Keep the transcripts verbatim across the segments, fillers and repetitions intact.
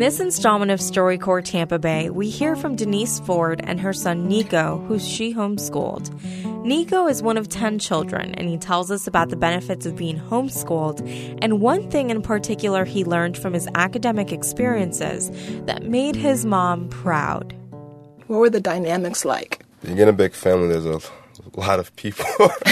this installment of StoryCorps Tampa Bay, we hear from Denise Ford and her son Nico, who she homeschooled. Nico is one of ten children, and he tells us about the benefits of being homeschooled and one thing in particular he learned from his academic experiences that made his mom proud. What were the dynamics like? You get a big family, there's a lot of people.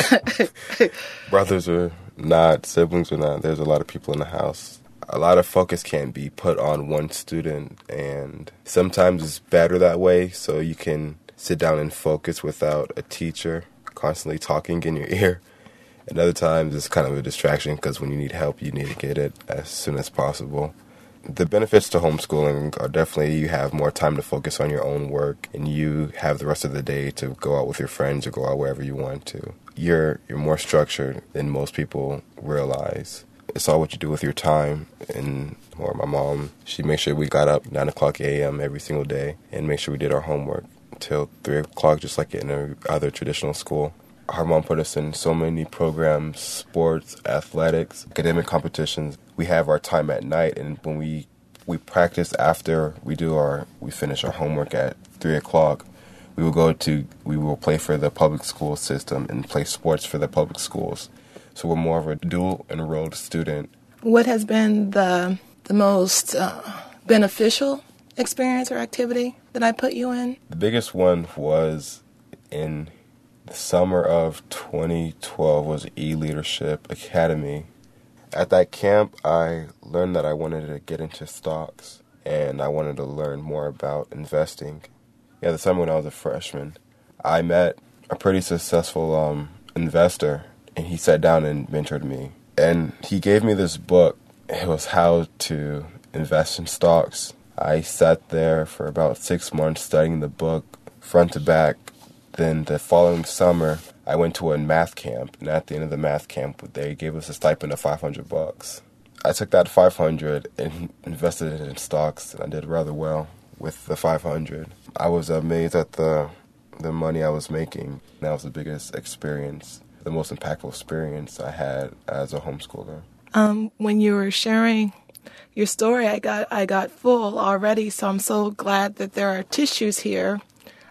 Brothers or not, siblings or not, there's a lot of people in the house. A lot of focus can be put on one student, and sometimes it's better that way, so you can sit down and focus without a teacher constantly talking in your ear. And other times it's kind of a distraction because when you need help, you need to get it as soon as possible. The benefits to homeschooling are definitely you have more time to focus on your own work, and you have the rest of the day to go out with your friends or go out wherever you want to. You're you're more structured than most people realize. It's all what you do with your time. And or my mom, she made sure we got up nine o'clock a.m. every single day and made sure we did our homework until three o'clock, just like in every other traditional school. Her mom put us in so many programs, sports, athletics, academic competitions. We have our time at night, and when we we practice after we do our we finish our homework at three o'clock, we will go to we will play for the public school system and play sports for the public schools. So we're more of a dual enrolled student. What has been the the most uh, beneficial experience or activity that I put you in? The biggest one was in the summer of twenty twelve was E-Leadership Academy. At that camp, I learned that I wanted to get into stocks, and I wanted to learn more about investing. Yeah, the summer when I was a freshman, I met a pretty successful um, investor, and he sat down and mentored me. And he gave me this book. It was How to Invest in Stocks. I sat there for about six months studying the book front to back. Then the following summer, I went to a math camp, and at the end of the math camp, they gave us a stipend of five hundred bucks. I took that five hundred and invested it in stocks, and I did rather well with the five hundred. I was amazed at the the money I was making. That was the biggest experience, the most impactful experience I had as a homeschooler. Um, when you were sharing your story, I got I got full already, so I'm so glad that there are tissues here.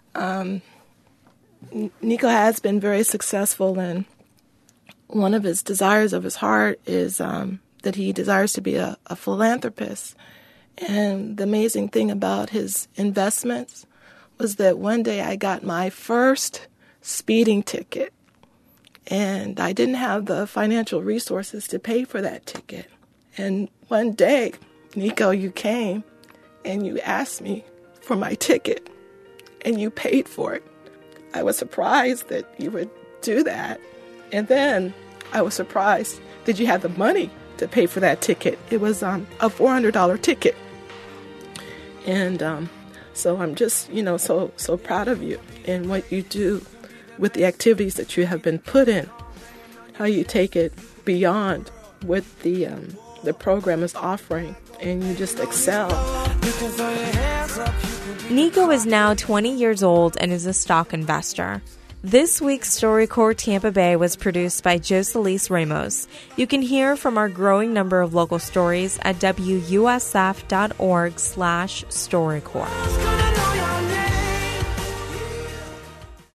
Um, Nico has been very successful, and one of his desires of his heart is um, that he desires to be a, a philanthropist. And the amazing thing about his investments was that one day I got my first speeding ticket, and I didn't have the financial resources to pay for that ticket. And one day, Nico, you came and you asked me for my ticket, and you paid for it. I was surprised that you would do that. And then I was surprised that you had the money to pay for that ticket. It was um, a four hundred dollars ticket. And um, so I'm just, you know, so so proud of you and what you do with the activities that you have been put in, how you take it beyond what the um, the program is offering, and you just excel. Nico is now twenty years old and is a stock investor. This week's StoryCorps Tampa Bay was produced by Jocelyn Ramos. You can hear from our growing number of local stories at W U S F dot org slash StoryCorps.